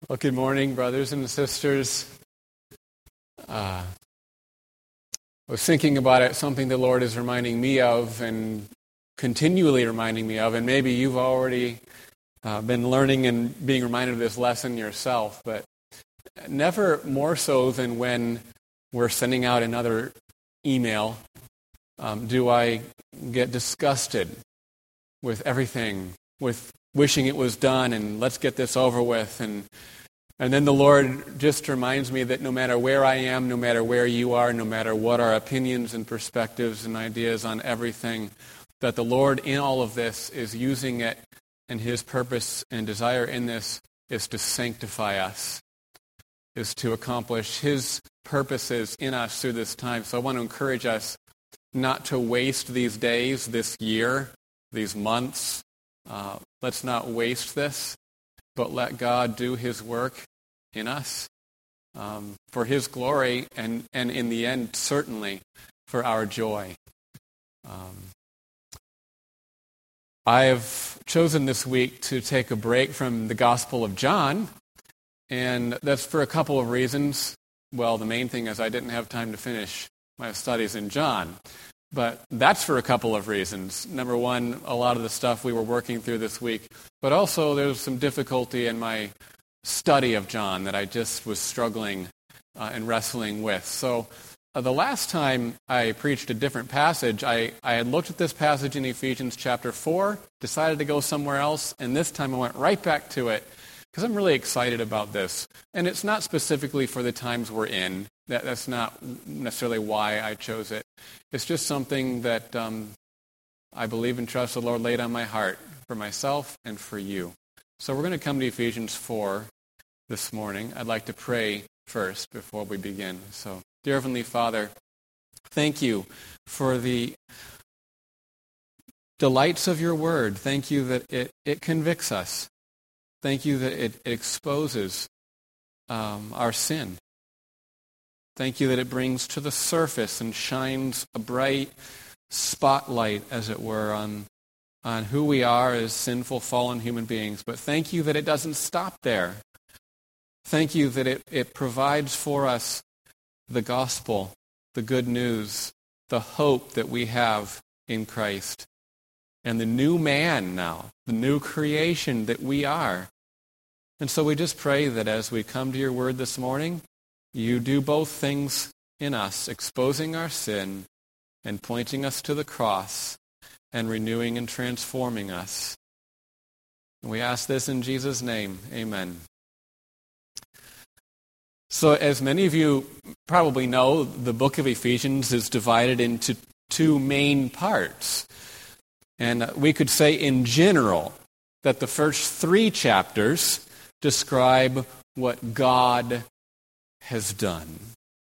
Well, good morning, brothers and sisters. I was thinking about it, something the Lord is reminding me of and continually reminding me of, and maybe you've already been learning and being reminded of this lesson yourself, but never more so than when we're sending out another email do I get disgusted with everything, with wishing it was done and let's get this over with. And then the Lord just reminds me that no matter where I am, no matter where you are, no matter what our opinions and perspectives and ideas on everything, that the Lord in all of this is using it, and His purpose and desire in this is to sanctify us, is to accomplish His purposes in us through this time. So I want to encourage us not to waste these days, this year, these months. Let's not waste this, but let God do His work in us for His glory and in the end, certainly, for our joy. I have chosen this week to take a break from the Gospel of John, and that's for a couple of reasons. Well, the main thing is I didn't have time to finish my studies in John. But that's for a couple of reasons. Number one, a lot of the stuff we were working through this week. But also there's some difficulty in my study of John that I just was struggling and wrestling with. So the last time I preached a different passage, I had looked at this passage in Ephesians chapter 4, decided to go somewhere else, and this time I went right back to it because I'm really excited about this. And it's not specifically for the times we're in. That's not necessarily why I chose it. It's just something that I believe and trust the Lord laid on my heart for myself and for you. So we're going to come to Ephesians 4 this morning. I'd like to pray first before we begin. So, dear Heavenly Father, thank you for the delights of your word. Thank you that it convicts us. Thank you that it exposes our sin. Thank you that it brings to the surface and shines a bright spotlight, as it were, on who we are as sinful, fallen human beings. But thank you that it doesn't stop there. Thank you that it provides for us the gospel, the good news, the hope that we have in Christ, and the new man now, the new creation that we are. And so we just pray that as we come to your word this morning, you do both things in us, exposing our sin and pointing us to the cross and renewing and transforming us. And we ask this in Jesus' name. Amen. So as many of you probably know, the book of Ephesians is divided into two main parts. And we could say in general that the first 3 chapters describe what God has done.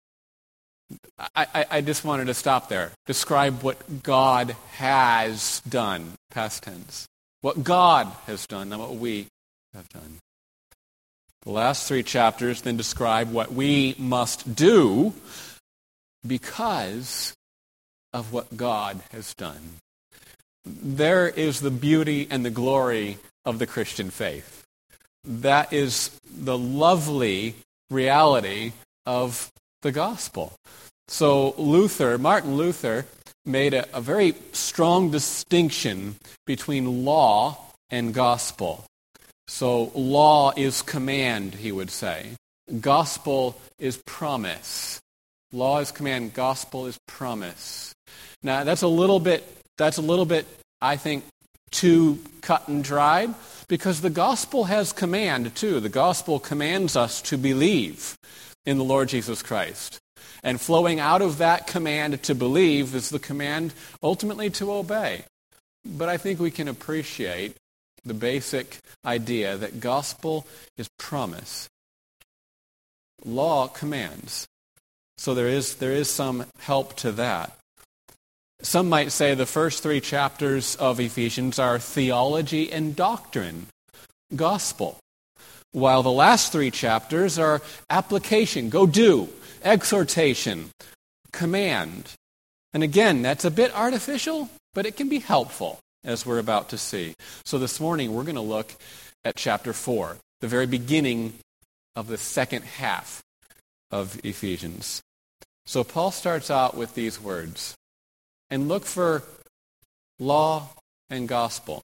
I just wanted to stop there. Describe what God has done, past tense. What God has done, not what we have done. The last 3 chapters then describe what we must do because of what God has done. There is the beauty and the glory of the Christian faith. That is the lovely reality of the gospel. So Martin Luther made a very strong distinction between law and gospel. So law is command, he would say. Gospel is promise. Law is command, gospel is promise. Now that's a little bit, I think, too cut and dried, because the gospel has command too. The gospel commands us to believe in the Lord Jesus Christ. And flowing out of that command to believe is the command ultimately to obey. But I think we can appreciate the basic idea that gospel is promise. Law commands. So there is some help to that. Some might say the first 3 chapters of Ephesians are theology and doctrine, gospel, while the last 3 chapters are application, go do, exhortation, command. And again, that's a bit artificial, but it can be helpful, as we're about to see. So this morning we're going to look at chapter 4, the very beginning of the second half of Ephesians. So Paul starts out with these words, and look for law and gospel.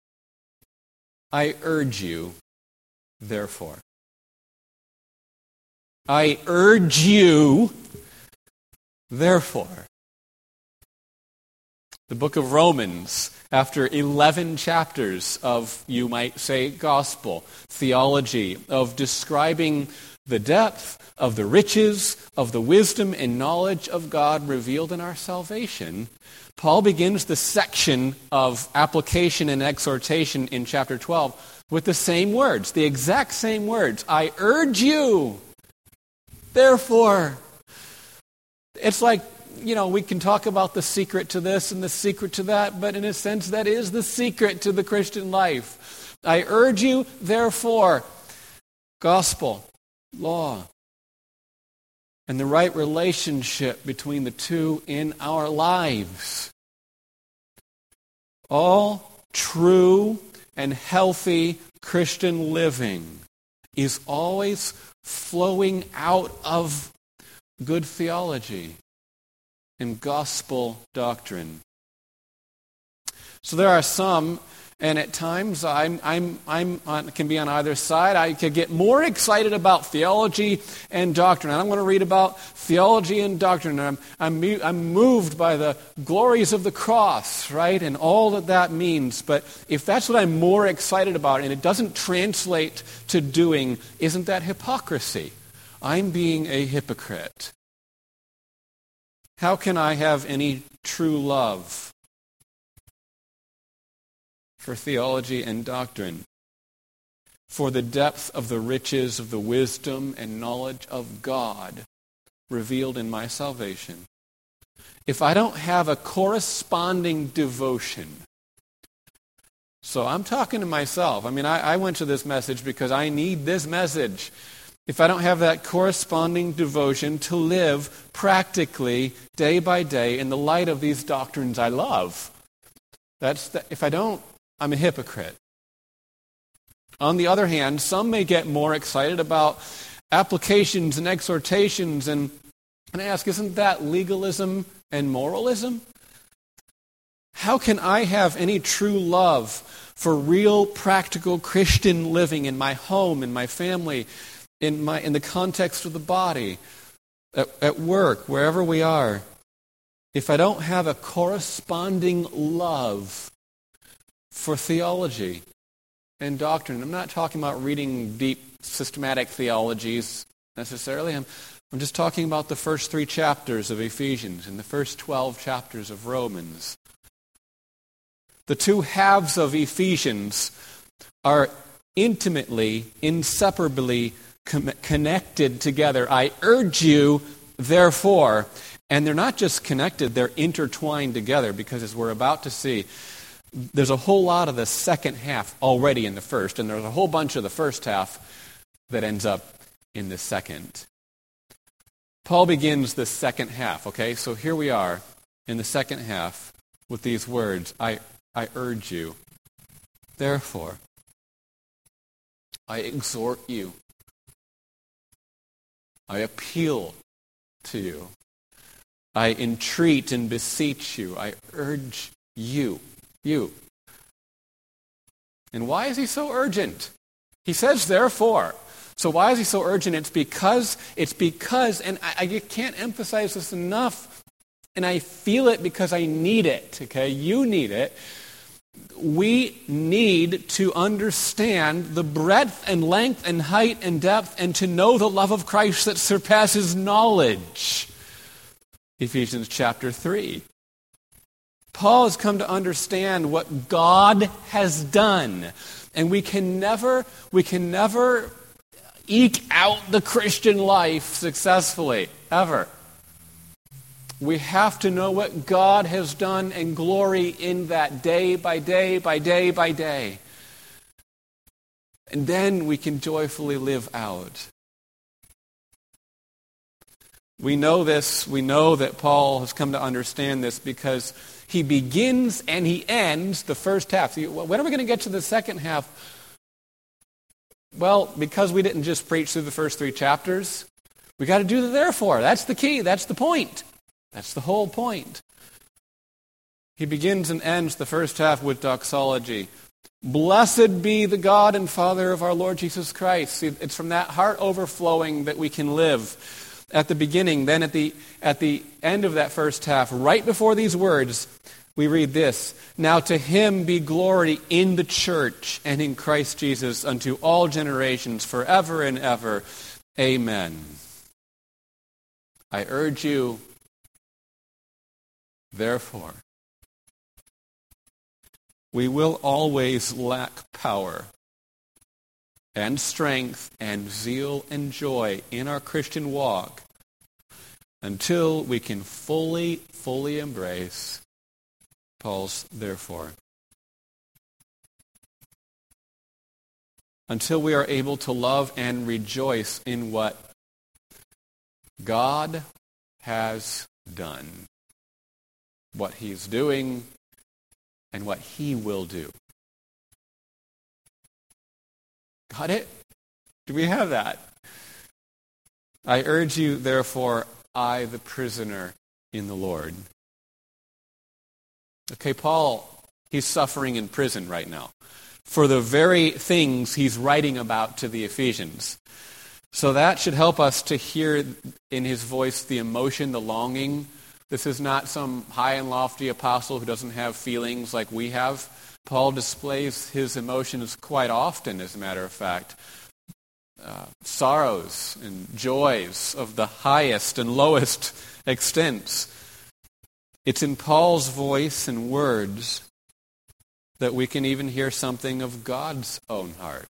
I urge you, therefore. I urge you, therefore. The book of Romans, after 11 chapters of, you might say, gospel, theology, of describing the depth of the riches of the wisdom and knowledge of God revealed in our salvation, Paul begins the section of application and exhortation in chapter 12 with the same words, the exact same words. I urge you, therefore. It's like, we can talk about the secret to this and the secret to that, but in a sense, that is the secret to the Christian life. I urge you, therefore, gospel, law, and the right relationship between the two in our lives. All true and healthy Christian living is always flowing out of good theology and gospel doctrine. So there are some, and at times I can be on either side. I could get more excited about theology and doctrine. I don't want to read about theology and doctrine. I'm moved by the glories of the cross, right, and all that means. But if that's what I'm more excited about, and it doesn't translate to doing, isn't that hypocrisy? I'm being a hypocrite. How can I have any true love for theology and doctrine, for the depth of the riches of the wisdom and knowledge of God revealed in my salvation, if I don't have a corresponding devotion? So I'm talking to myself. I went to this message because I need this message. If I don't have that corresponding devotion to live practically, day by day, in the light of these doctrines I love, if I don't, I'm a hypocrite. On the other hand, some may get more excited about applications and exhortations, and I ask, isn't that legalism and moralism? How can I have any true love for real, practical Christian living in my home, in my family, in the context of the body, at work, wherever we are, if I don't have a corresponding love for theology and doctrine? I'm not talking about reading deep systematic theologies necessarily. I'm just talking about the first 3 chapters of Ephesians and the first 12 chapters of Romans. The two halves of Ephesians are intimately, inseparably connected together. I urge you, therefore, and they're not just connected, they're intertwined together, because as we're about to see, there's a whole lot of the second half already in the first, and there's a whole bunch of the first half that ends up in the second. Paul begins the second half, okay? So here we are in the second half with these words, I urge you, therefore, I exhort you, I appeal to you, I entreat and beseech you, I urge you. And why is he so urgent? He says, therefore. So why is he so urgent? It's because, and I can't emphasize this enough, and I feel it because I need it, okay? You need it. We need to understand the breadth and length and height and depth and to know the love of Christ that surpasses knowledge. Ephesians chapter 3. Paul has come to understand what God has done. And we can never eke out the Christian life successfully, ever. We have to know what God has done and glory in that day by day by day by day. And then we can joyfully live out. We know this, we know that Paul has come to understand this because he begins and he ends the first half. When are we going to get to the second half? Well, because we didn't just preach through the first 3 chapters, we got to do the therefore. That's the key. That's the point. That's the whole point. He begins and ends the first half with doxology. Blessed be the God and Father of our Lord Jesus Christ. See, it's from that heart overflowing that we can live. At the beginning, then at the end of that first half, right before these words, we read this. Now to him be glory in the church and in Christ Jesus unto all generations forever and ever. Amen. I urge you, therefore, we will always lack power and strength and zeal and joy in our Christian walk until we can fully embrace Paul's therefore. Until we are able to love and rejoice in what God has done, what he's doing, and what he will do. Got it? Do we have that? I urge you, therefore, I, the prisoner in the Lord. Okay, Paul, he's suffering in prison right now for the very things he's writing about to the Ephesians. So that should help us to hear in his voice the emotion, the longing. This is not some high and lofty apostle who doesn't have feelings like we have. Paul displays his emotions quite often, as a matter of fact. Sorrows and joys of the highest and lowest extents. It's in Paul's voice and words that we can even hear something of God's own heart.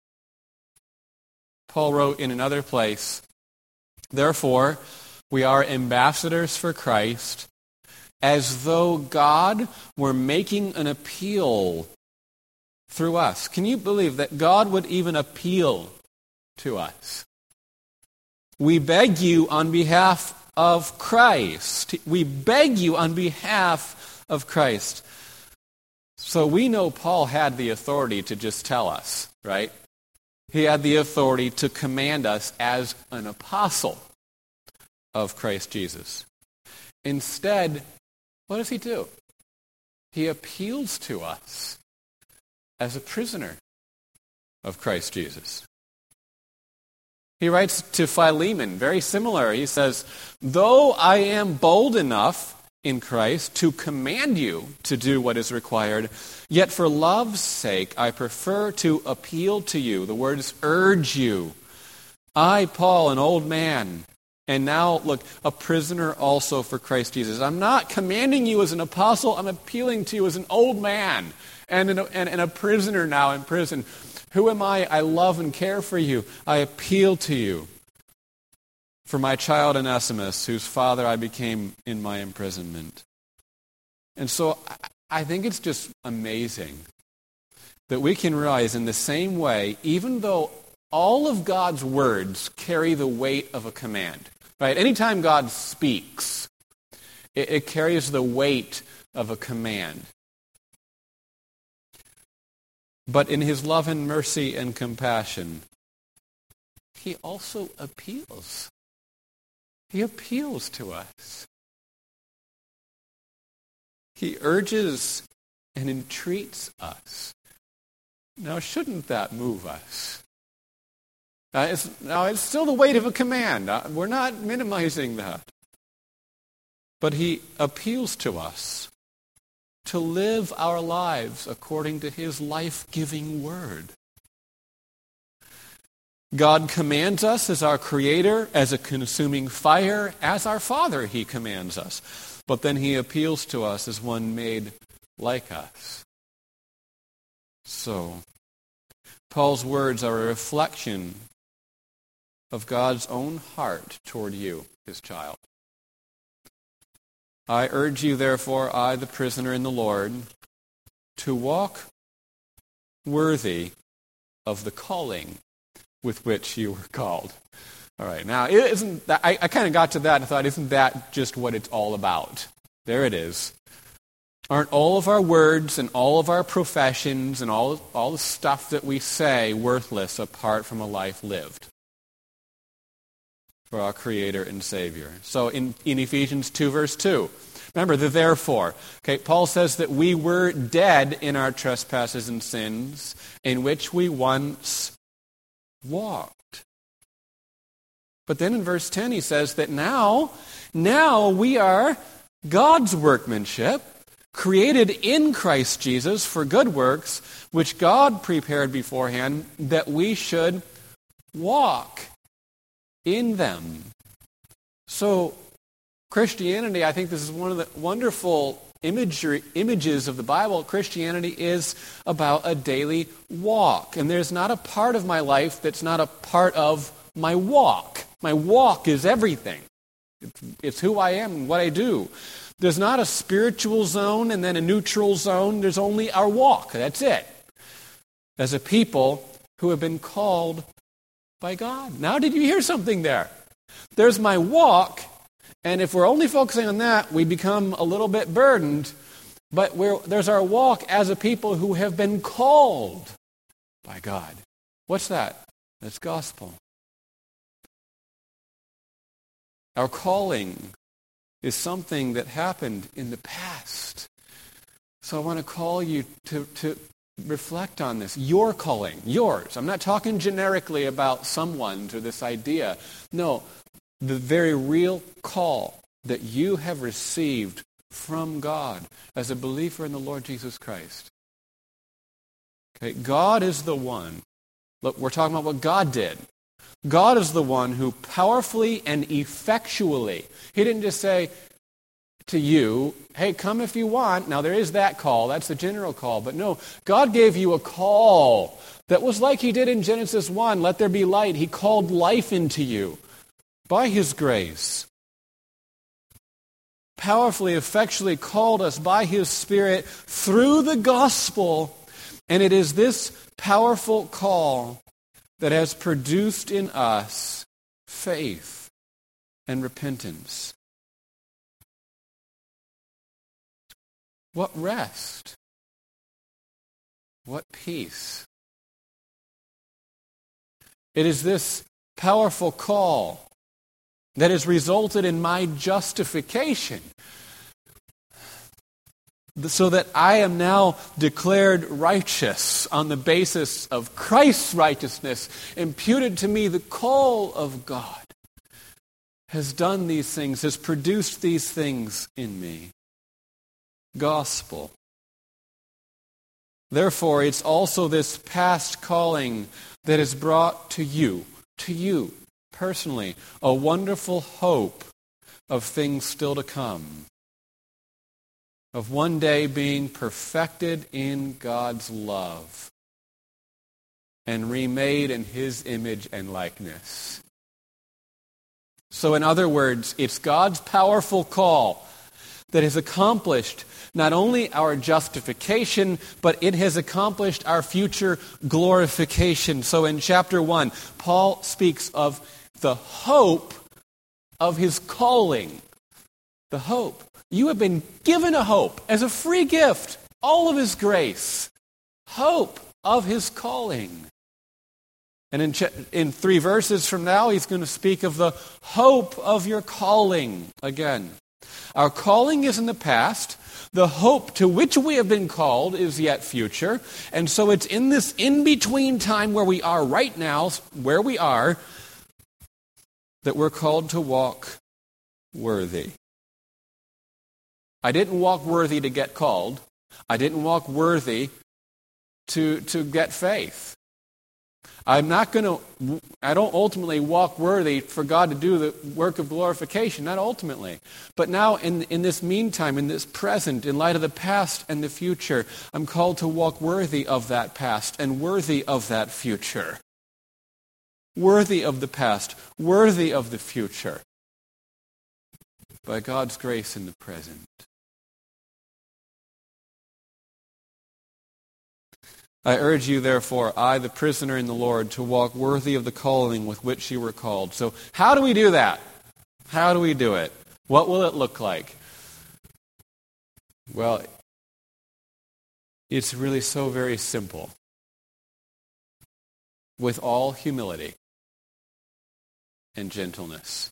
Paul wrote in another place, therefore, we are ambassadors for Christ, as though God were making an appeal through us. Can you believe that God would even appeal to us? We beg you on behalf of Christ. We beg you on behalf of Christ. So we know Paul had the authority to just tell us, right? He had the authority to command us as an apostle of Christ Jesus. Instead, what does he do? He appeals to us as a prisoner of Christ Jesus. He writes to Philemon, very similar. He says, though I am bold enough in Christ to command you to do what is required, yet for love's sake I prefer to appeal to you. The word is urge you. I, Paul, an old man, and now, look, a prisoner also for Christ Jesus. I'm not commanding you as an apostle. I'm appealing to you as an old man and a prisoner now in prison. Who am I? I love and care for you. I appeal to you for my child Onesimus, whose father I became in my imprisonment. And so I think it's just amazing that we can realize in the same way, even though all of God's words carry the weight of a command, right? Anytime God speaks, it carries the weight of a command. But in his love and mercy and compassion, he also appeals. He appeals to us. He urges and entreats us. Now, shouldn't that move us? It's still the weight of a command. We're not minimizing that. But he appeals to us to live our lives according to his life-giving word. God commands us as our creator, as a consuming fire, as our Father he commands us. But then he appeals to us as one made like us. So, Paul's words are a reflection of God's own heart toward you, his child. I urge you, therefore, I, the prisoner in the Lord, to walk worthy of the calling with which you were called. All right, now, isn't that, I kind of got to that and thought, isn't that just what it's all about? There it is. Aren't all of our words and all of our professions and all the stuff that we say worthless apart from a life lived for our Creator and Savior? So in Ephesians 2, verse 2, remember the therefore. Okay, Paul says that we were dead in our trespasses and sins in which we once walked. But then in verse 10 he says that now we are God's workmanship, created in Christ Jesus for good works, which God prepared beforehand that we should walk in them. So Christianity, I think this is one of the wonderful images of the Bible. Christianity is about a daily walk. And there's not a part of my life that's not a part of my walk. My walk is everything. It's who I am and what I do. There's not a spiritual zone and then a neutral zone. There's only our walk. That's it. As a people who have been called by God. Now, did you hear something there? There's my walk, and if we're only focusing on that, we become a little bit burdened. But there's our walk as a people who have been called by God. What's that? That's gospel. Our calling is something that happened in the past. So I want to call you to reflect on this. Your calling, yours. I'm not talking generically about someone's or this idea. No, the very real call that you have received from God as a believer in the Lord Jesus Christ. Okay, God is the one. Look, we're talking about what God did. God is the one who powerfully and effectually, He didn't just say to you, hey, come if you want. Now there is that call, that's the general call. But no, God gave you a call that was like He did in Genesis 1, let there be light. He called life into you by His grace. Powerfully, effectually called us by His Spirit through the gospel. And it is this powerful call that has produced in us faith and repentance. What rest? What peace? It is this powerful call that has resulted in my justification, so that I am now declared righteous on the basis of Christ's righteousness imputed to me. The call of God has done these things, has produced these things in me. Gospel. Therefore, it's also this past calling that has brought to you personally, a wonderful hope of things still to come. Of one day being perfected in God's love and remade in His image and likeness. So in other words, it's God's powerful call that has accomplished not only our justification, but it has accomplished our future glorification. So in chapter 1, Paul speaks of the hope of his calling. The hope. You have been given a hope as a free gift, all of His grace. Hope of His calling. And in 3 verses from now, he's going to speak of the hope of your calling again. Our calling is in the past. The hope to which we have been called is yet future. And so it's in this in-between time where we are right now, where we are, that we're called to walk worthy. I didn't walk worthy to get called. I didn't walk worthy to get faith. I don't ultimately walk worthy for God to do the work of glorification, not ultimately. But now in this meantime, in this present, in light of the past and the future, I'm called to walk worthy of that past and worthy of that future. Worthy of the past, worthy of the future. By God's grace in the present. I urge you, therefore, I, the prisoner in the Lord, to walk worthy of the calling with which you were called. So how do we do that? How do we do it? What will it look like? Well, It's really so very simple. With all humility and gentleness.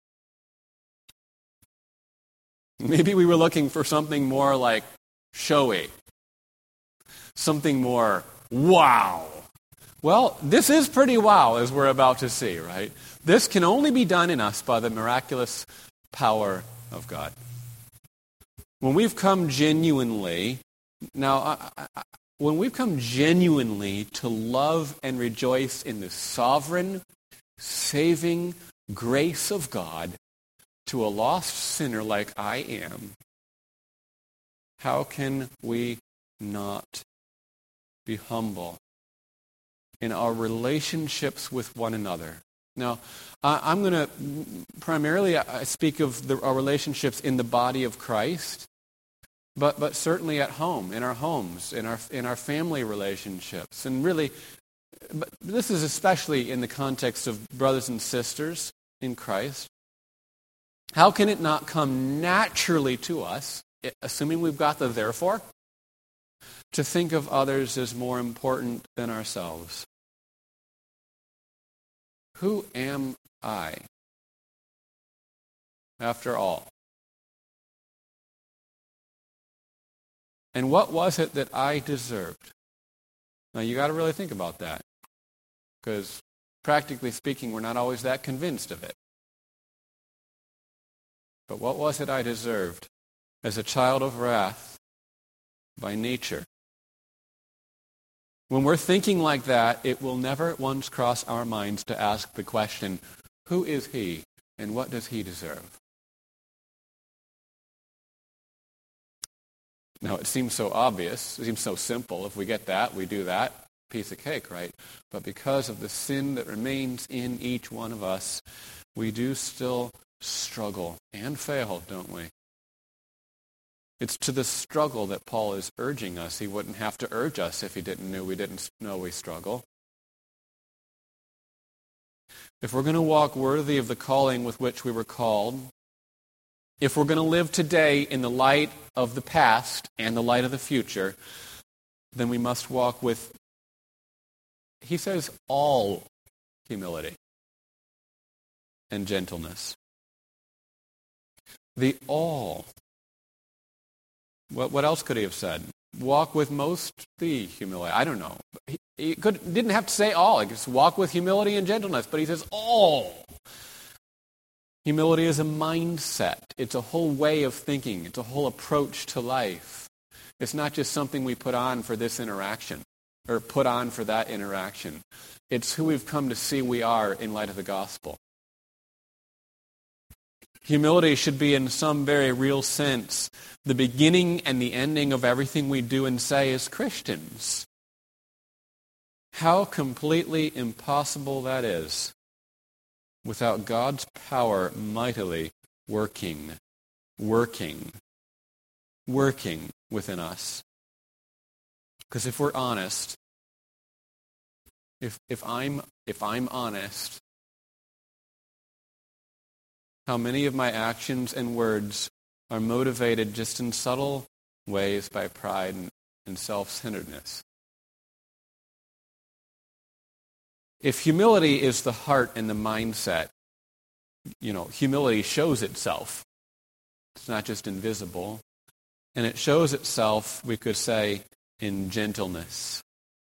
Maybe we were looking for something more like showy. Something more wow. Well, this is pretty wow, as we're about to see, right? This can only be done in us by the miraculous power of God. When we've come genuinely, when we've come genuinely to love and rejoice in the sovereign, saving grace of God to a lost sinner like I am, how can we not be humble in our relationships with one another? Now, I'm going to primarily speak of our relationships in the body of Christ, but certainly at home, in our homes, in our family relationships, and really, but this is especially in the context of brothers and sisters in Christ. How can it not come naturally to us, assuming we've got the therefore, to think of others as more important than ourselves? Who am I, after all? And what was it that I deserved? Now, you got to really think about that, because practically speaking, we're not always that convinced of it. But what was it I deserved as a child of wrath by nature? When we're thinking like that, it will never once cross our minds to ask the question, who is he and what does he deserve? Now, it seems so obvious, it seems so simple. If we get that, we do that, piece of cake, right? But because of the sin that remains in each one of us, we do still struggle and fail, don't we? It's to the struggle that Paul is urging us. He wouldn't have to urge us if he didn't know we struggle. If we're going to walk worthy of the calling with which we were called, if we're going to live today in the light of the past and the light of the future, then we must walk with, he says, all humility and gentleness. The all. What else could he have said? Walk with most the humility. I don't know. He didn't have to say all. He just walk with humility and gentleness. But he says all. Humility is a mindset. It's a whole way of thinking. It's a whole approach to life. It's not just something we put on for this interaction or put on for that interaction. It's who we've come to see we are in light of the gospel. Humility should be, in some very real sense, the beginning and the ending of everything we do and say as Christians. How completely impossible that is without God's power mightily working within us. Because if we're honest, if I'm honest, how many of my actions and words are motivated just in subtle ways by pride and self-centeredness? If humility is the heart and the mindset, humility shows itself. It's not just invisible. And it shows itself, we could say, in gentleness.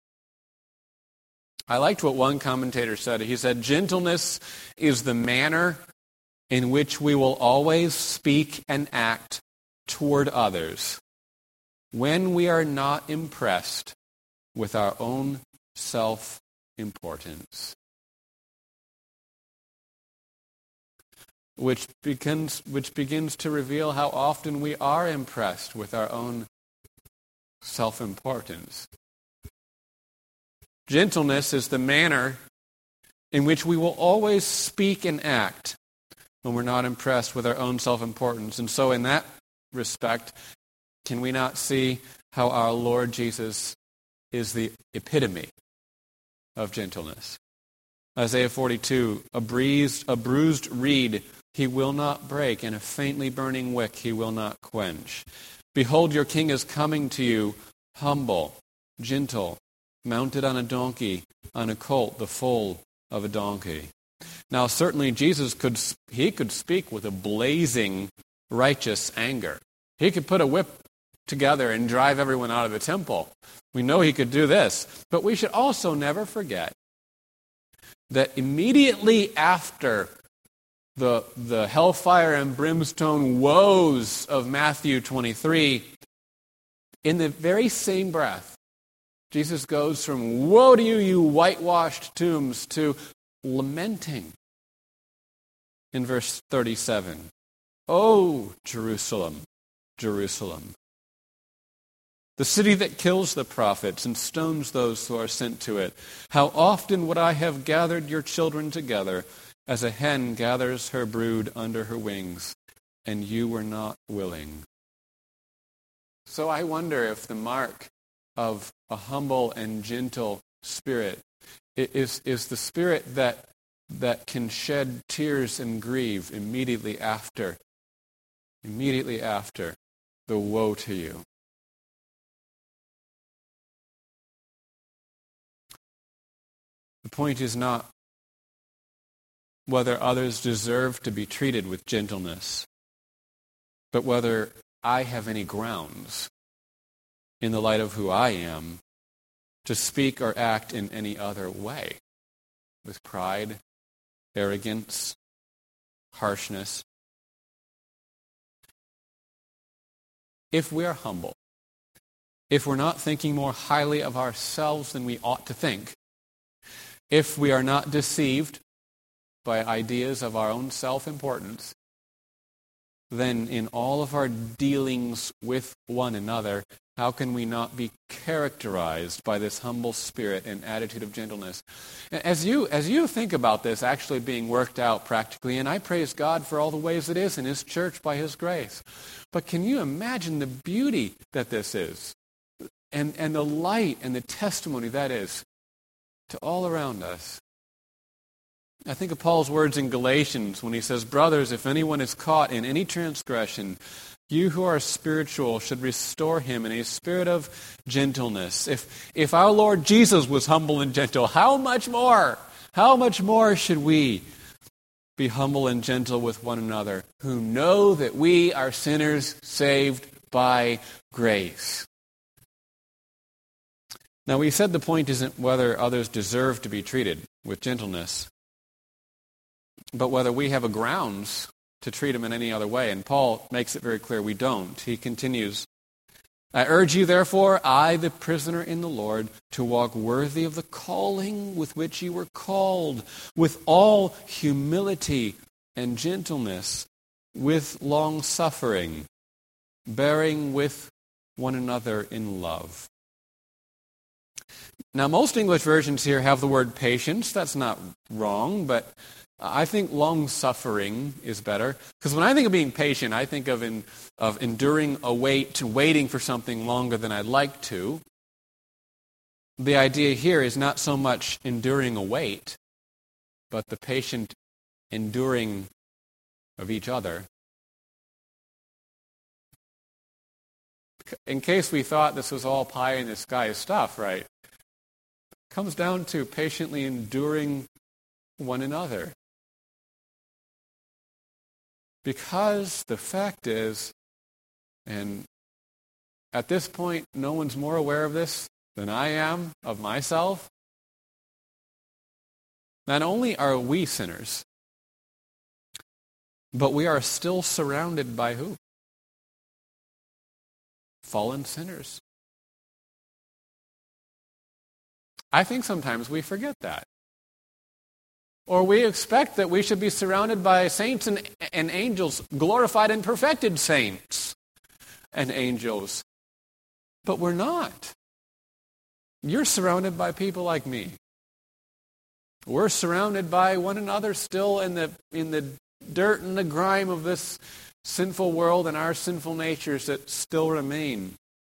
I liked what one commentator said. He said, gentleness is the manner in which we will always speak and act toward others when we are not impressed with our own self-importance. Which begins to reveal how often we are impressed with our own self-importance. Gentleness is the manner in which we will always speak and act when we're not impressed with our own self-importance. And so in that respect, can we not see how our Lord Jesus is the epitome of gentleness? Isaiah 42, a bruised reed he will not break, and a faintly burning wick he will not quench. Behold, your king is coming to you, humble, gentle, mounted on a donkey, on a colt, the foal of a donkey. Now, certainly Jesus could speak with a blazing, righteous anger. He could put a whip together and drive everyone out of the temple. We know he could do this. But we should also never forget that immediately after the hellfire and brimstone woes of Matthew 23, in the very same breath, Jesus goes from, "Woe to you, you whitewashed tombs," to lamenting in verse 37. "Oh, Jerusalem, Jerusalem, the city that kills the prophets and stones those who are sent to it. How often would I have gathered your children together as a hen gathers her brood under her wings, and you were not willing." So I wonder if the mark of a humble and gentle spirit is the spirit that can shed tears and grieve immediately after the woe to you. The point is not whether others deserve to be treated with gentleness, but whether I have any grounds, in the light of who I am, to speak or act in any other way, with pride, arrogance, harshness. If we are humble, if we're not thinking more highly of ourselves than we ought to think, if we are not deceived by ideas of our own self-importance, then in all of our dealings with one another, how can we not be characterized by this humble spirit and attitude of gentleness? As you think about this actually being worked out practically, and I praise God for all the ways it is in His church by His grace, but can you imagine the beauty that this is? And the light and the testimony that is to all around us. I think of Paul's words in Galatians when he says, "Brothers, if anyone is caught in any transgression, you who are spiritual should restore him in a spirit of gentleness." If our Lord Jesus was humble and gentle, how much more should we be humble and gentle with one another who know that we are sinners saved by grace? Now, we said the point isn't whether others deserve to be treated with gentleness, but whether we have a grounds to treat them in any other way. And Paul makes it very clear we don't. He continues, "I urge you, therefore, I, the prisoner in the Lord, to walk worthy of the calling with which you were called, with all humility and gentleness, with long-suffering, bearing with one another in love." Now, most English versions here have the word patience. That's not wrong, but I think long-suffering is better. Because when I think of being patient, I think of enduring a waiting for something longer than I'd like to. The idea here is not so much enduring a wait, but the patient enduring of each other. In case we thought this was all pie in the sky stuff, right? It comes down to patiently enduring one another. Because the fact is, and at this point no one's more aware of this than I am of myself, not only are we sinners, but we are still surrounded by who? Fallen sinners. I think sometimes we forget that. Or we expect that we should be surrounded by saints and angels, glorified and perfected saints and angels. But we're not. You're surrounded by people like me. We're surrounded by one another still in the dirt and the grime of this sinful world and our sinful natures that still remain.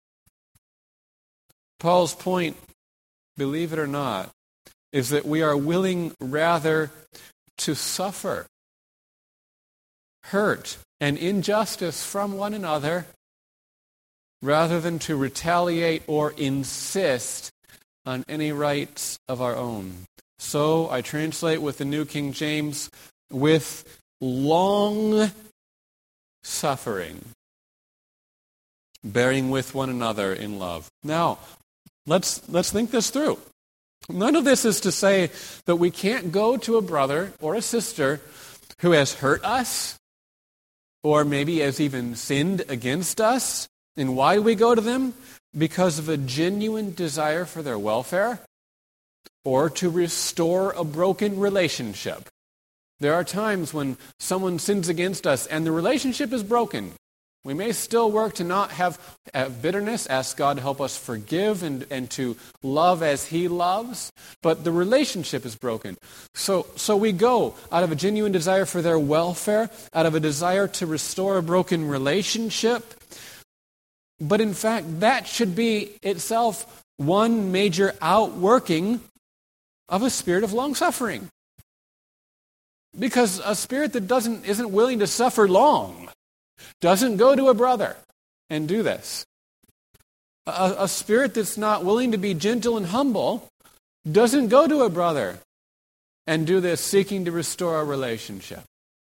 Paul's point, believe it or not, is that we are willing rather to suffer hurt and injustice from one another rather than to retaliate or insist on any rights of our own. So I translate with the New King James, with long suffering, bearing with one another in love. Now, let's think this through. None of this is to say that we can't go to a brother or a sister who has hurt us, or maybe has even sinned against us. And why do we go to them? Because of a genuine desire for their welfare, or to restore a broken relationship. There are times when someone sins against us and the relationship is broken. We may still work to not have bitterness, ask God to help us forgive and to love as He loves, but the relationship is broken. So we go out of a genuine desire for their welfare, out of a desire to restore a broken relationship. But in fact, that should be itself one major outworking of a spirit of long-suffering. Because a spirit that isn't willing to suffer long doesn't go to a brother and do this. A spirit that's not willing to be gentle and humble doesn't go to a brother and do this, seeking to restore a relationship.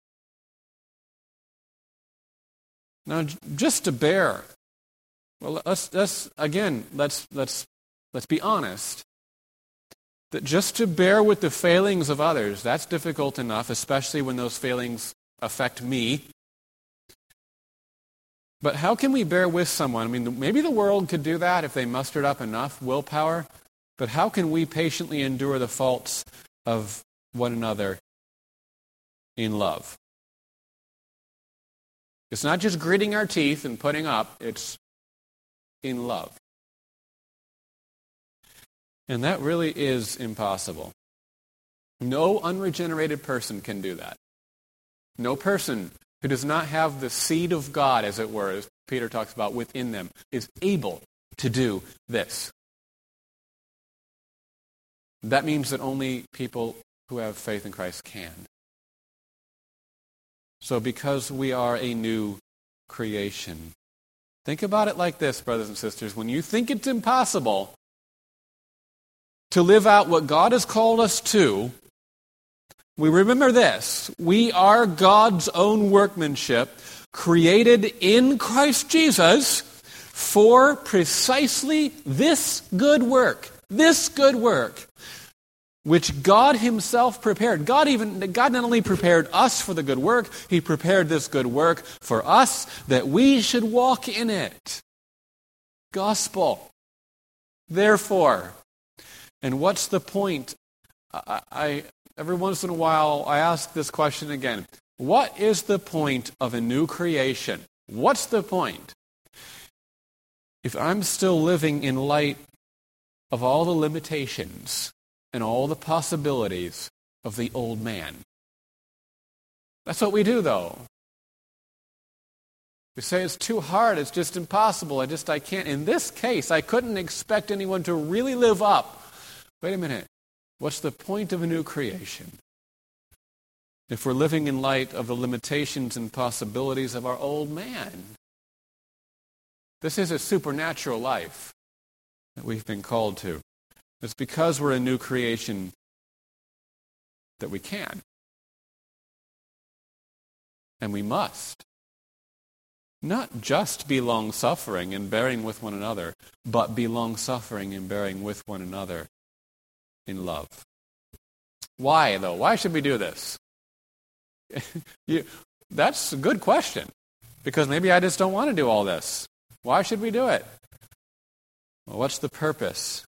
Now, just to bear, well, let's be honest. That just to bear with the failings of others, that's difficult enough, especially when those failings affect me. But how can we bear with someone? I mean, maybe the world could do that if they mustered up enough willpower, but how can we patiently endure the faults of one another in love? It's not just gritting our teeth and putting up, it's in love. And that really is impossible. No unregenerated person can do that. No person who does not have the seed of God, as it were, as Peter talks about, within them, is able to do this. That means that only people who have faith in Christ can. So because we are a new creation, think about it like this, brothers and sisters. When you think it's impossible to live out what God has called us to, we remember this. We are God's own workmanship, created in Christ Jesus for precisely this good work, which God Himself prepared. God not only prepared us for the good work, He prepared this good work for us that we should walk in it. Gospel. Therefore, and what's the point? Every once in a while, I ask this question again. What is the point of a new creation? What's the point? If I'm still living in light of all the limitations and all the possibilities of the old man. That's what we do, though. We say it's too hard, it's just impossible, I can't. In this case, I couldn't expect anyone to really live up. Wait a minute. What's the point of a new creation? If we're living in light of the limitations and possibilities of our old man. This is a supernatural life that we've been called to. It's because we're a new creation that we can. And we must. Not just be long-suffering and bearing with one another, but be long-suffering and bearing with one another in love. Why, though? Why should we do this? That's a good question. Because maybe I just don't want to do all this. Why should we do it? Well, what's the purpose?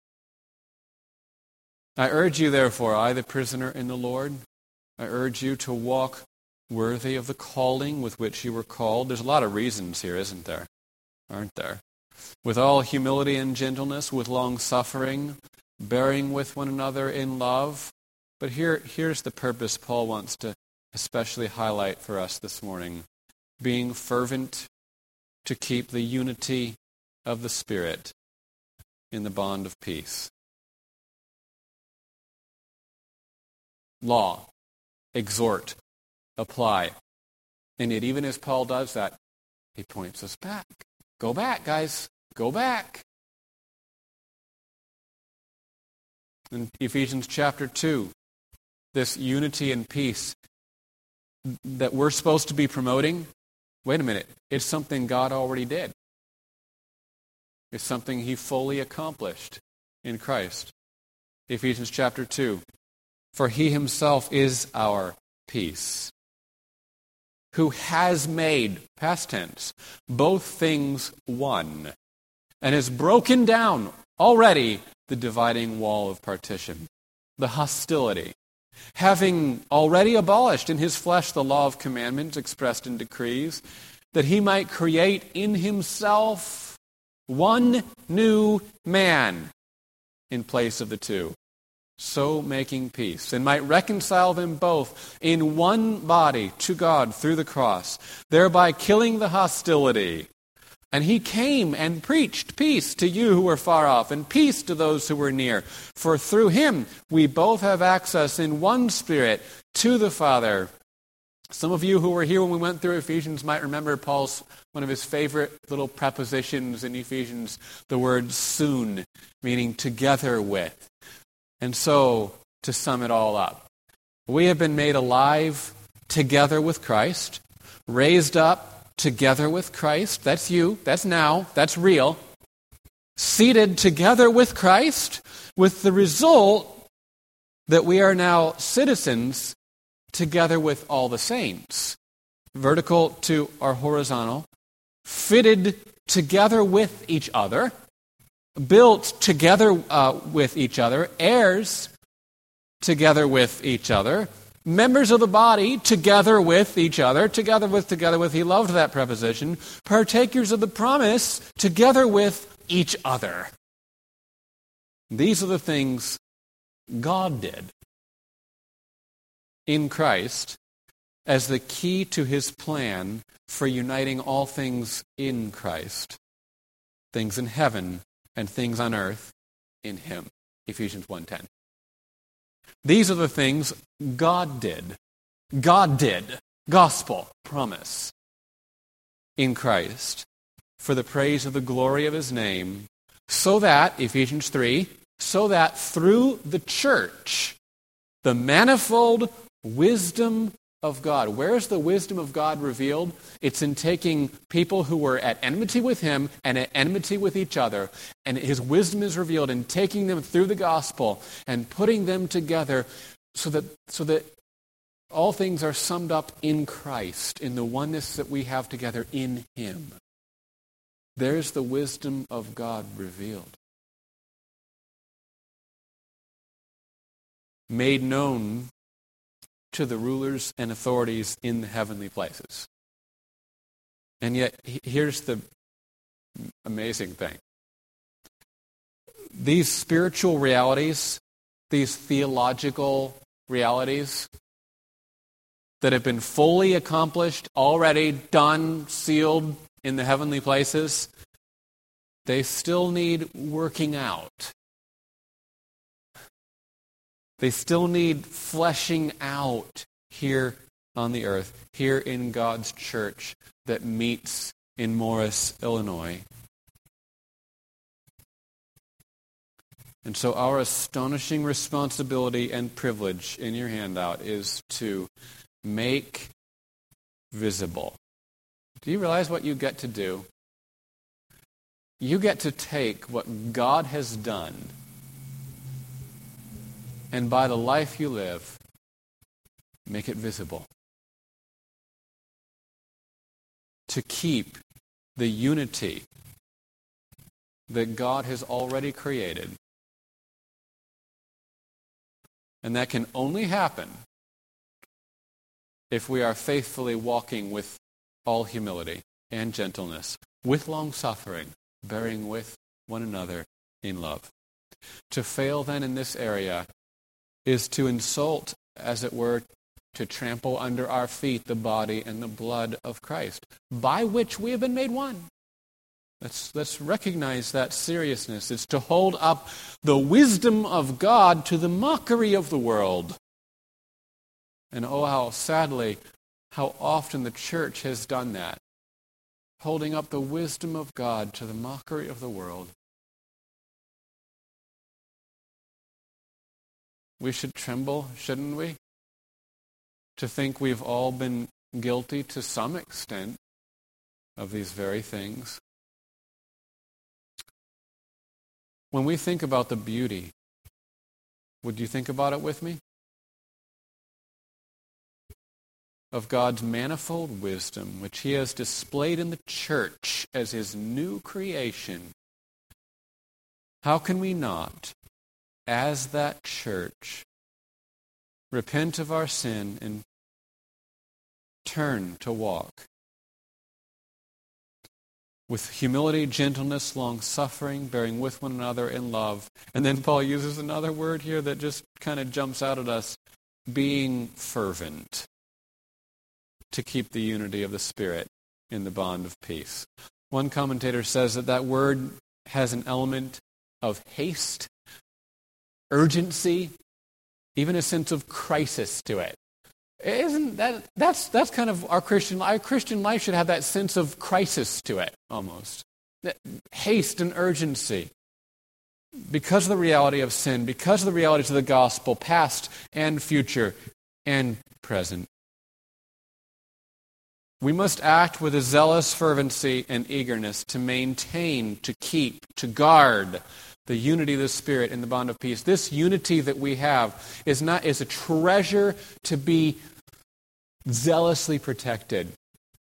I urge you, therefore, I, the prisoner in the Lord, I urge you to walk worthy of the calling with which you were called. There's a lot of reasons here, isn't there? Aren't there? With all humility and gentleness, with long suffering, bearing with one another in love. But here's the purpose Paul wants to especially highlight for us this morning. Being fervent to keep the unity of the Spirit in the bond of peace. Law, exhort, apply. And yet even as Paul does that, he points us back. Go back, guys. Go back. In Ephesians chapter 2, this unity and peace that we're supposed to be promoting, wait a minute, it's something God already did. It's something he fully accomplished in Christ. Ephesians chapter 2, for he himself is our peace, who has made, past tense, both things one, and has broken down already the dividing wall of partition, the hostility, having already abolished in his flesh the law of commandments expressed in decrees, that he might create in himself one new man in place of the two, so making peace, and might reconcile them both in one body to God through the cross, thereby killing the hostility. And he came and preached peace to you who were far off, and peace to those who were near. For through him we both have access in one Spirit to the Father. Some of you who were here when we went through Ephesians might remember Paul's, one of his favorite little prepositions in Ephesians, the word soon, meaning together with. And so, to sum it all up, we have been made alive together with Christ, raised up together with Christ. That's you. That's now. That's real. Seated together with Christ, with the result that we are now citizens together with all the saints. Vertical to our horizontal. Fitted together with each other. Built together with each other. Heirs together with each other. Members of the body, together with each other, together with, he loved that preposition. Partakers of the promise, together with each other. These are the things God did in Christ as the key to his plan for uniting all things in Christ. Things in heaven and things on earth in him. Ephesians 1:10. These are the things God did. God did. Gospel, promise, in Christ, for the praise of the glory of his name, so that, Ephesians 3, so that through the church, the manifold wisdom of God. Where is the wisdom of God revealed? It's in taking people who were at enmity with him and at enmity with each other, and his wisdom is revealed in taking them through the gospel and putting them together so that all things are summed up in Christ, in the oneness that we have together in him. There's the wisdom of God revealed. Made known to the rulers and authorities in the heavenly places. And yet, here's the amazing thing. These spiritual realities, these theological realities that have been fully accomplished, already done, sealed in the heavenly places, they still need working out. They still need fleshing out here on the earth, here in God's church that meets in Morris, Illinois. And so our astonishing responsibility and privilege in your handout is to make visible. Do you realize what you get to do? You get to take what God has done, and by the life you live, make it visible. To keep the unity that God has already created. And that can only happen if we are faithfully walking with all humility and gentleness, with long-suffering, bearing with one another in love. To fail then in this area is to insult, as it were, to trample under our feet the body and the blood of Christ, by which we have been made one. Let's recognize that seriousness. It's to hold up the wisdom of God to the mockery of the world. And oh, how sadly, how often the church has done that. holding up the wisdom of God to the mockery of the world. We should tremble, shouldn't we? To think we've all been guilty to some extent of these very things. When we think about the beauty, would you think about it with me? Of God's manifold wisdom, which he has displayed in the church as his new creation. How can we not, as that church, repent of our sin and turn to walk with humility, gentleness, long-suffering, bearing with one another in love? And then Paul uses another word here that just kind of jumps out at us, being fervent, to keep the unity of the Spirit in the bond of peace. One commentator says that word has an element of haste, urgency, even a sense of crisis to it. Isn't that's kind of our Christian life should have that sense of crisis to it, almost. That haste and urgency. Because of the reality of sin, because of the realities of the gospel, past and future and present. We must act with a zealous fervency and eagerness to maintain, to keep, to guard the unity of the Spirit in the bond of peace. This unity that we have is a treasure to be zealously protected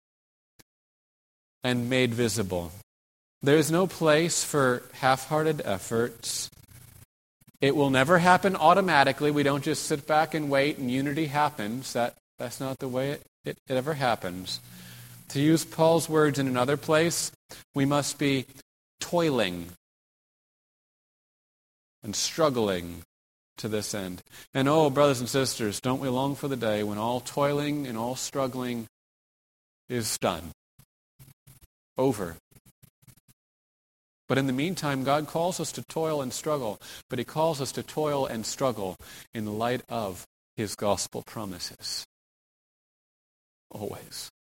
and made visible. There is no place for half-hearted efforts. It will never happen automatically. We don't just sit back and wait and unity happens. That's not the way it ever happens. To use Paul's words in another place, we must be toiling and struggling to this end. And brothers and sisters, don't we long for the day when all toiling and all struggling is done, over. But in the meantime, God calls us to toil and struggle, but he calls us to toil and struggle in the light of his gospel promises. Always.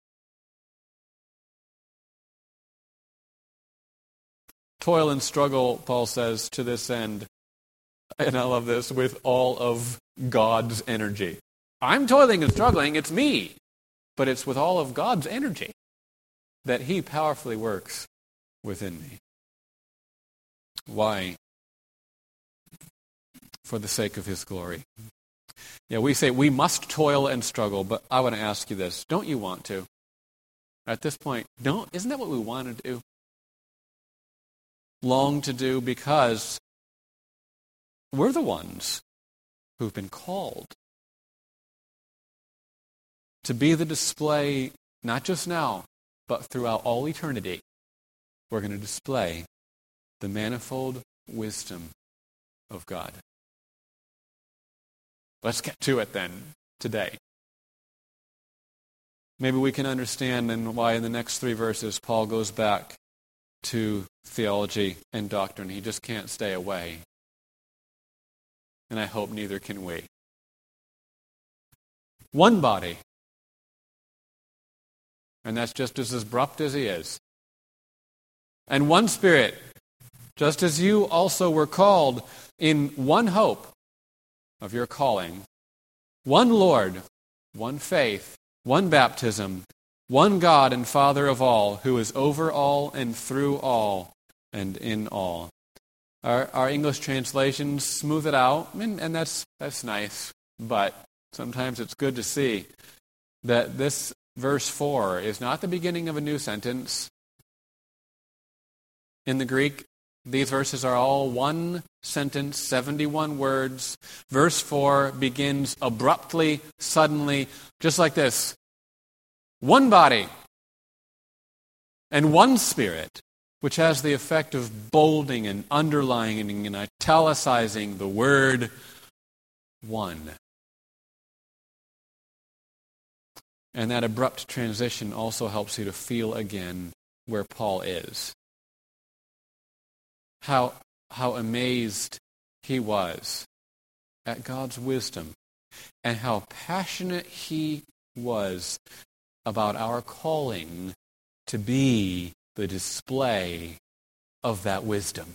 Toil and struggle, Paul says, to this end, and I love this, with all of God's energy. I'm toiling and struggling, it's me. But it's with all of God's energy that he powerfully works within me. Why? For the sake of his glory. Yeah, we say we must toil and struggle, but I want to ask you this. Don't you want to? At this point, isn't that what we want to do? Long to do, because we're the ones who've been called to be the display, not just now, but throughout all eternity. We're going to display the manifold wisdom of God. Let's get to it then, today. Maybe we can understand then why in the next 3 verses Paul goes back to theology and doctrine. He just can't stay away. And I hope neither can we. One body. And that's just as abrupt as he is. And one Spirit, just as you also were called in one hope of your calling. One Lord, one faith, one baptism, one God and Father of all, who is over all and through all and in all. Our English translations smooth it out, and that's nice. But sometimes it's good to see that this verse 4 is not the beginning of a new sentence. In the Greek, these verses are all one sentence, 71 words. Verse 4 begins abruptly, suddenly, just like this. One body and one Spirit, which has the effect of bolding and underlining and italicizing the word one. And that abrupt transition also helps you to feel again where Paul is. How amazed he was at God's wisdom and how passionate he was about our calling to be the display of that wisdom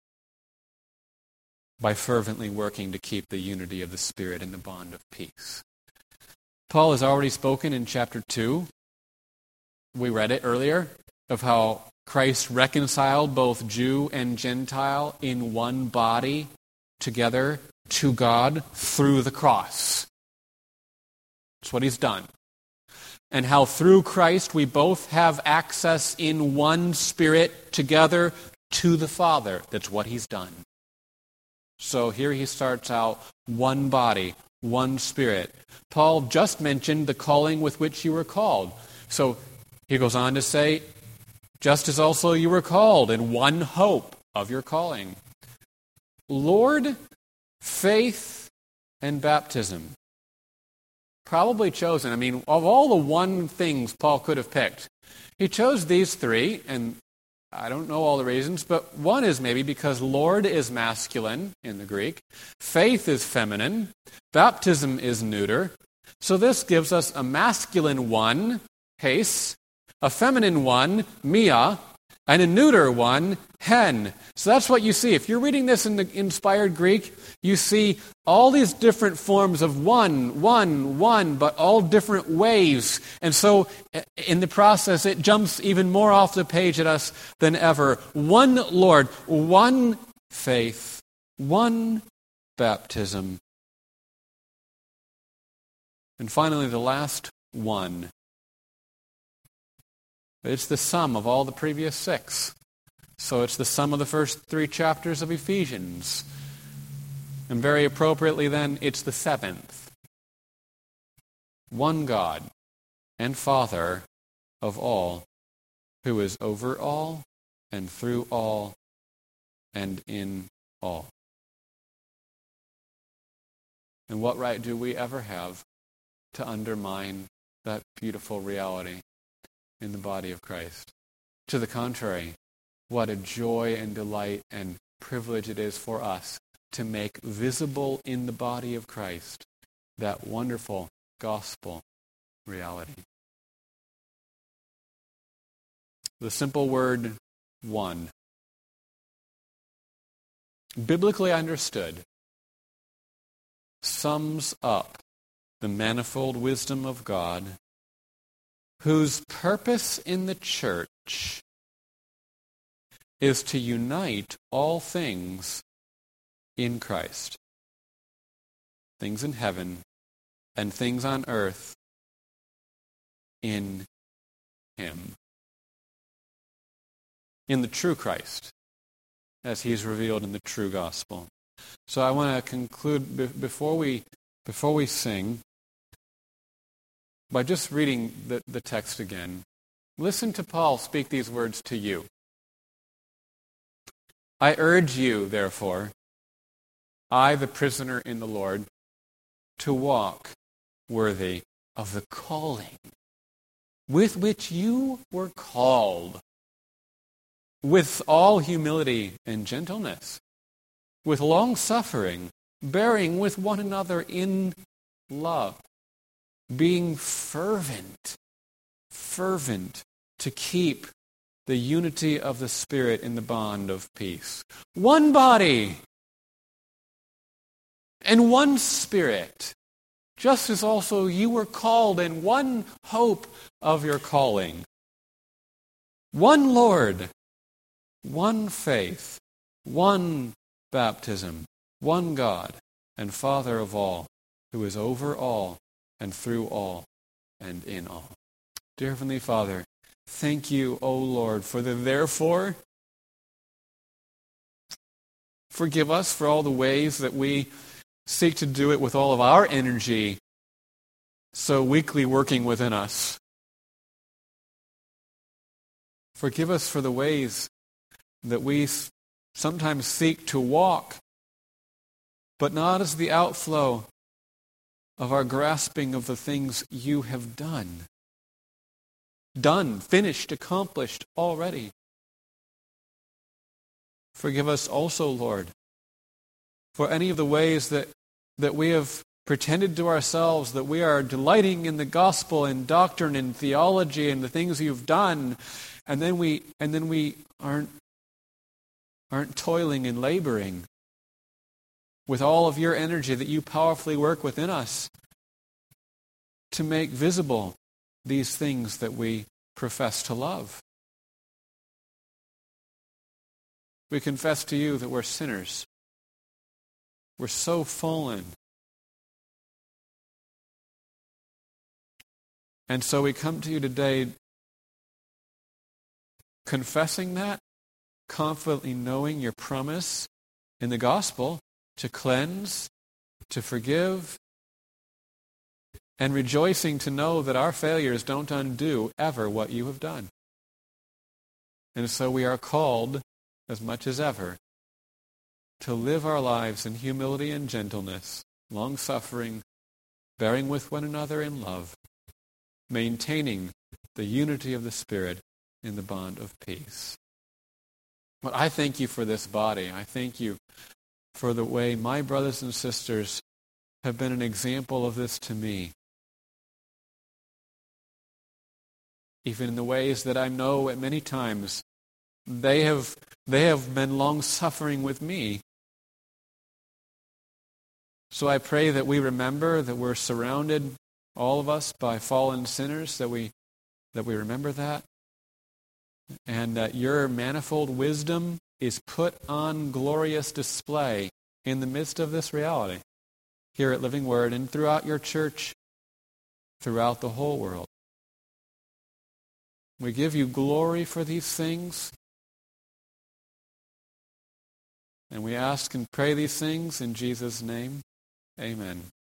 by fervently working to keep the unity of the Spirit in the bond of peace. Paul has already spoken in chapter 2. We read it earlier, of how Christ reconciled both Jew and Gentile in one body together to God through the cross. That's what he's done. And how through Christ we both have access in one Spirit together to the Father. That's what he's done. So here he starts out, one body, one Spirit. Paul just mentioned the calling with which you were called. So he goes on to say, just as also you were called in one hope of your calling. Lord, faith, and baptism. Probably chosen. Of all the one things Paul could have picked, he chose these three, and I don't know all the reasons, but one is maybe because Lord is masculine in the Greek, faith is feminine, baptism is neuter. So this gives us a masculine one, heis, a feminine one, mia, and a neuter one, hen. So that's what you see. If you're reading this in the inspired Greek, you see all these different forms of one, but all different ways. And so in the process, it jumps even more off the page at us than ever. One Lord, one faith, one baptism. And finally, the last one. It's the sum of all the previous six. So it's the sum of the first 3 chapters of Ephesians. And very appropriately then, it's the 7th. One God and Father of all, who is over all and through all and in all. And what right do we ever have to undermine that beautiful reality in the body of Christ? To the contrary, what a joy and delight and privilege it is for us to make visible in the body of Christ that wonderful gospel reality. The simple word one, biblically understood, sums up the manifold wisdom of God, whose purpose in the church is to unite all things in Christ. Things in heaven and things on earth in Him. In the true Christ, as He's revealed in the true gospel. So I want to conclude before we sing by just reading the text again. Listen to Paul speak these words to you. I urge you, therefore, I, the prisoner in the Lord, to walk worthy of the calling with which you were called, with all humility and gentleness, with long-suffering, bearing with one another in love, being fervent to keep the unity of the Spirit in the bond of peace. One body and one Spirit, just as also you were called in one hope of your calling. One Lord, one faith, one baptism, one God and Father of all, who is over all and through all and in all. Dear Heavenly Father, thank you, O Lord, for the therefore. Forgive us for all the ways that we seek to do it with all of our energy so weakly working within us. Forgive us for the ways that we sometimes seek to walk, but not as the outflow of our grasping of the things you have done. Done, finished, accomplished already. Forgive us also, Lord, for any of the ways that we have pretended to ourselves that we are delighting in the gospel and doctrine and theology and the things you've done, and then we aren't toiling and laboring with all of your energy that you powerfully work within us to make visible these things that we profess to love. We confess to you that we're sinners. We're so fallen. And so we come to you today confessing that, confidently knowing your promise in the gospel to cleanse, to forgive, and rejoicing to know that our failures don't undo ever what you have done. And so we are called, as much as ever, to live our lives in humility and gentleness, long-suffering, bearing with one another in love, maintaining the unity of the Spirit in the bond of peace. But I thank you for this body. I thank you for the way my brothers and sisters have been an example of this to me. Even in the ways that I know at many times they have been long-suffering with me. So I pray that we remember that we're surrounded, all of us, by fallen sinners, that we remember that, and that your manifold wisdom is put on glorious display in the midst of this reality, here at Living Word and throughout your church, throughout the whole world. We give you glory for these things, and we ask and pray these things in Jesus' name. Amen.